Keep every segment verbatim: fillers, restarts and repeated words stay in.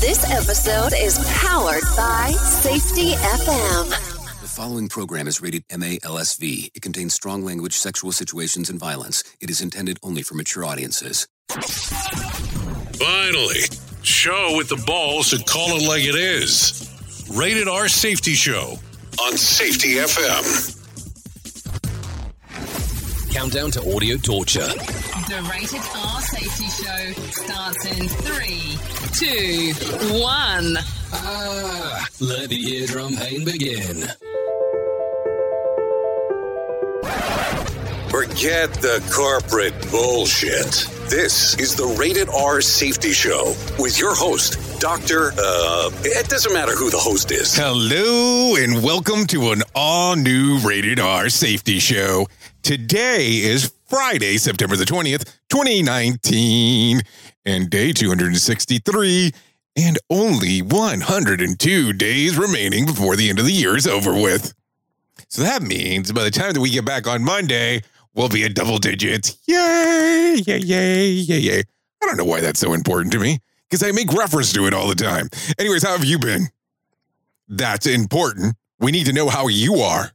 This episode is powered by Safety F M. The following program is rated M A L S V. It contains strong language, sexual situations, and violence. It is intended only for mature audiences. Finally, show with the balls to call it like it is. Rated R Safety Show on Safety F M. Countdown to audio torture. The Rated R Safety Show starts in three, two, one. Ah, let the eardrum pain begin. Forget the corporate bullshit. This is the Rated R Safety Show with your host, Doctor Uh, it doesn't matter who the host is. Hello and welcome to an all-new Rated R Safety Show. Today is Friday, September the twentieth, twenty nineteen, and day two hundred sixty-three, and only one hundred two days remaining before the end of the year is over with. So that means by the time that we get back on Monday, we'll be at double digits. Yay, yay, yay, yay, yay. I don't know why that's so important to me, because I make reference to it all the time. Anyways, how have you been? That's important. We need to know how you are.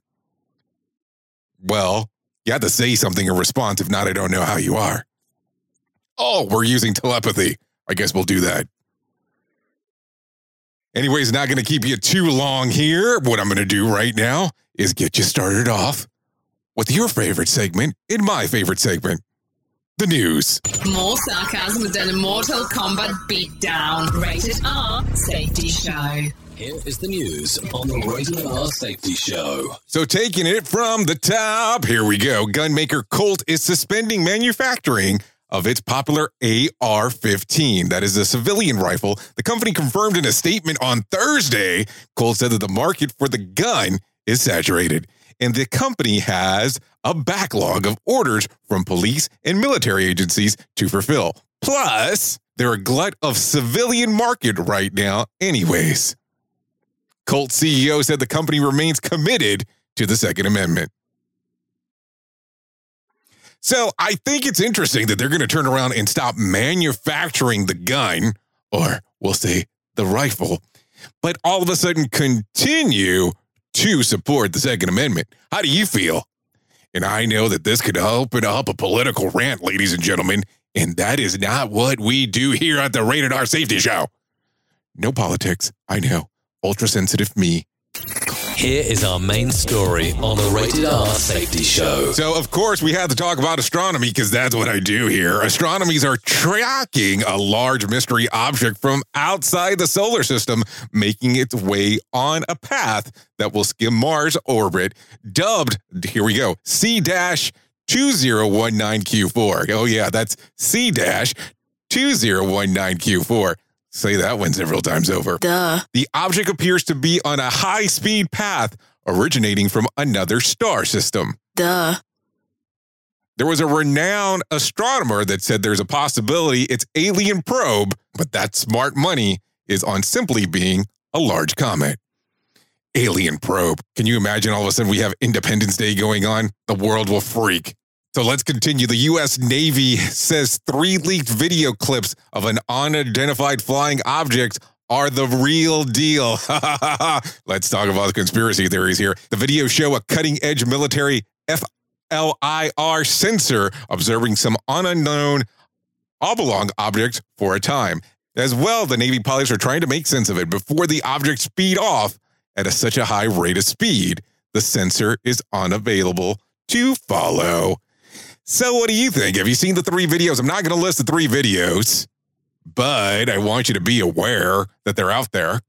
Well, you have to say something in response. If not, I don't know how you are. Oh, we're using telepathy. I guess we'll do that. Anyways, not going to keep you too long here. What I'm going to do right now is get you started off with your favorite segment in my favorite segment, the news. More sarcasm than a Mortal Kombat beatdown. Rated R Safety Show. Here is the news on the Rated R Safety Show. So taking it from the top, here we go. Gunmaker Colt is suspending manufacturing of its popular A R fifteen. That is a civilian rifle. The company confirmed in a statement on Thursday. Colt said that the market for the gun is saturated, and the company has a backlog of orders from police and military agencies to fulfill. Plus, they're a glut of civilian market right now anyways. Colt C E O said the company remains committed to the Second Amendment. So I think it's interesting that they're going to turn around and stop manufacturing the gun, or we'll say the rifle, but all of a sudden continue to support the Second Amendment. How do you feel? And I know that this could open up a political rant, ladies and gentlemen, and that is not what we do here at the Rated R Safety Show. No politics, I know. Ultra-sensitive me. Here is our main story on the Rated R Safety Show. So, of course, we have to talk about astronomy because that's what I do here. Astronomers are tracking a large mystery object from outside the solar system, making its way on a path that will skim Mars' orbit, dubbed, here we go, C two zero one nine Q four. Oh, yeah, that's C two zero one nine Q four. Say that one several times over. Duh. The object appears to be on a high-speed path originating from another star system. Duh. There was a renowned astronomer that said there's a possibility it's alien probe, but that smart money is on simply being a large comet. Alien probe. Can you imagine all of a sudden we have Independence Day going on? The world will freak. So let's continue. The U S Navy says three leaked video clips of an unidentified flying object are the real deal. Let's talk about the conspiracy theories here. The videos show a cutting-edge military F L I R sensor observing some unknown oblong objects for a time. As well, the Navy pilots are trying to make sense of it before the objects speed off at a, such a high rate of speed. The sensor is unavailable to follow. So what do you think? Have you seen the three videos? I'm not going to list the three videos, but I want you to be aware that they're out there.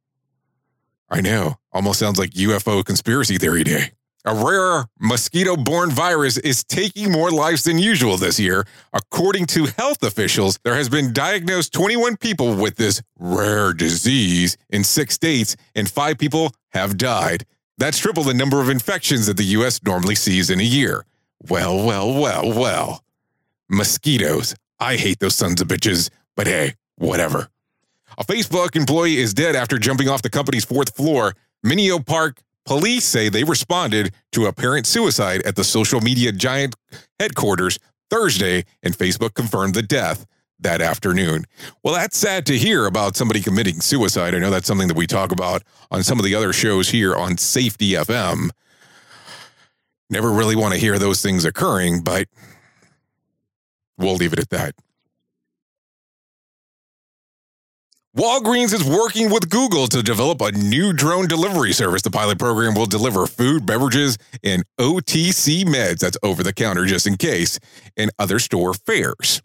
I know. Almost sounds like U F O conspiracy theory day. A rare mosquito-borne virus is taking more lives than usual this year. According to health officials, there has been diagnosed twenty-one people with this rare disease in six states, and five people have died. That's triple the number of infections that the U S normally sees in a year. Well, well, well, well. Mosquitoes. I hate those sons of bitches, but hey, whatever. A Facebook employee is dead after jumping off the company's fourth floor. Mineo Park police say they responded to apparent suicide at the social media giant headquarters Thursday, and Facebook confirmed the death. that afternoon. Well, that's sad to hear about somebody committing suicide. I know that's something that we talk about on some of the other shows here on Safety F M. Never really want to hear those things occurring, but we'll leave it at that. Walgreens is working with Google to develop a new drone delivery service. The pilot program will deliver food, beverages, and O T C meds, that's over the counter just in case, and other store fares,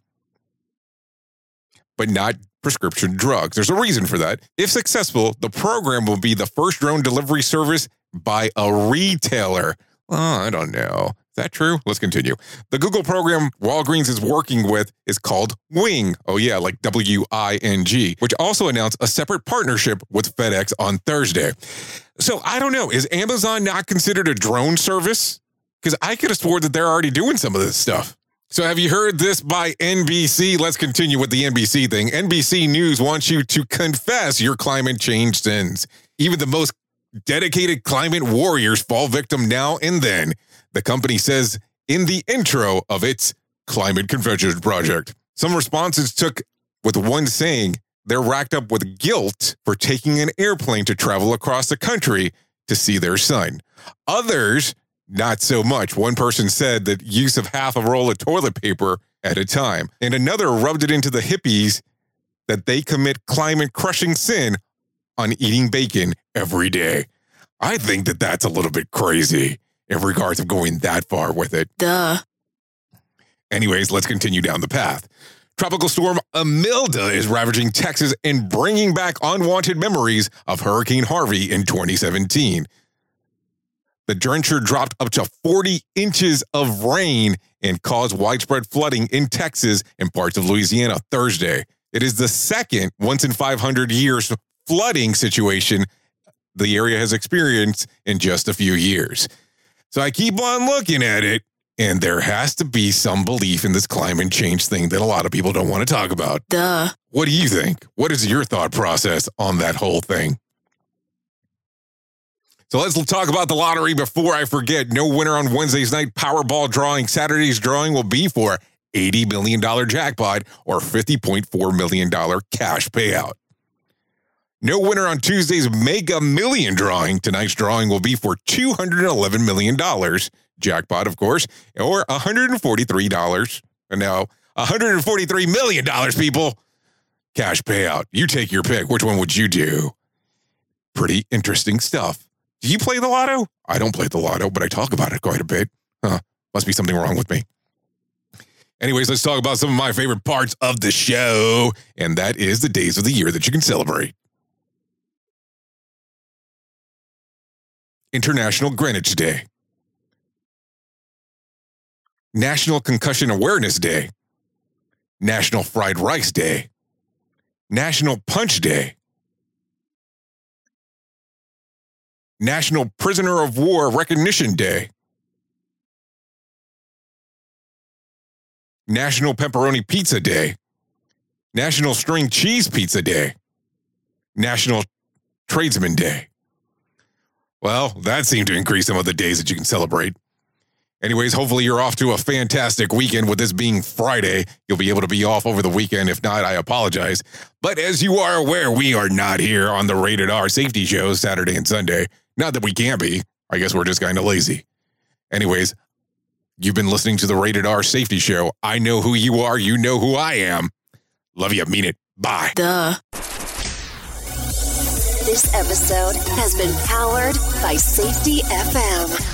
but not prescription drugs. There's a reason for that. If successful, the program will be the first drone delivery service by a retailer. Oh, I don't know. Is that true? Let's continue. The Google program Walgreens is working with is called Wing. Oh, yeah, like W I N G, which also announced a separate partnership with FedEx on Thursday. So I don't know. Is Amazon not considered a drone service? Because I could have sworn that they're already doing some of this stuff. So have you heard this by N B C? Let's continue with the N B C thing. N B C News wants you to confess your climate change sins. Even the most dedicated climate warriors fall victim now and then, the company says in the intro of its Climate Confession Project. Some responses took with one saying they're racked up with guilt for taking an airplane to travel across the country to see their son. Others, not so much. One person said that use of half a roll of toilet paper at a time. And another rubbed it into the hippies that they commit climate-crushing sin on eating bacon every day. I think that that's a little bit crazy in regards of going that far with it. Duh. Anyways, let's continue down the path. Tropical storm Imelda is ravaging Texas and bringing back unwanted memories of Hurricane Harvey in twenty seventeen. The drencher dropped up to forty inches of rain and caused widespread flooding in Texas and parts of Louisiana Thursday. It is the second once in five hundred years flooding situation the area has experienced in just a few years. So I keep on looking at it, and there has to be some belief in this climate change thing that a lot of people don't want to talk about. Duh. What do you think? What is your thought process on that whole thing? So let's talk about the lottery before I forget. No winner on Wednesday's night Powerball drawing. Saturday's drawing will be for eighty million dollars jackpot or fifty point four million dollars cash payout. No winner on Tuesday's Mega Million drawing. Tonight's drawing will be for two hundred eleven million dollars jackpot, of course, or one hundred forty-three dollars. No, one hundred forty-three million dollars, people. Cash payout. You take your pick. Which one would you do? Pretty interesting stuff. Do you play the lotto? I don't play the lotto, but I talk about it quite a bit. Huh. Must be something wrong with me. Anyways, let's talk about some of my favorite parts of the show, and that is the days of the year that you can celebrate. International Greenwich Day. National Concussion Awareness Day. National Fried Rice Day. National Punch Day. National Prisoner of War Recognition Day. National Pepperoni Pizza Day. National String Cheese Pizza Day. National Tradesman Day. Well, that seemed to increase some of the days that you can celebrate. Anyways, hopefully you're off to a fantastic weekend. With this being Friday, you'll be able to be off over the weekend. If not, I apologize. But as you are aware, we are not here on the Rated R Safety Show Saturday and Sunday. Not that we can't be. I guess we're just kind of lazy. Anyways, you've been listening to the Rated R Safety Show. I know who you are. You know who I am. Love you. Mean it. Bye. Duh. This episode has been powered by Safety F M.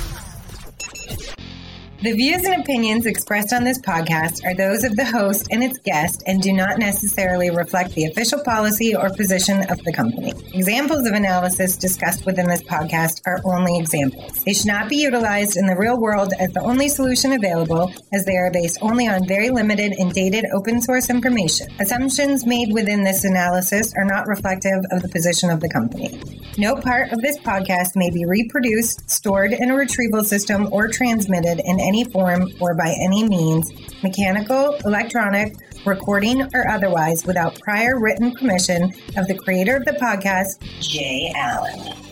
The views and opinions expressed on this podcast are those of the host and its guest and do not necessarily reflect the official policy or position of the company. Examples of analysis discussed within this podcast are only examples. They should not be utilized in the real world as the only solution available, as they are based only on very limited and dated open source information. Assumptions made within this analysis are not reflective of the position of the company. No part of this podcast may be reproduced, stored in a retrieval system, or transmitted in any form or by any means, mechanical, electronic, recording, or otherwise, without prior written permission of the creator of the podcast, Jay Allen.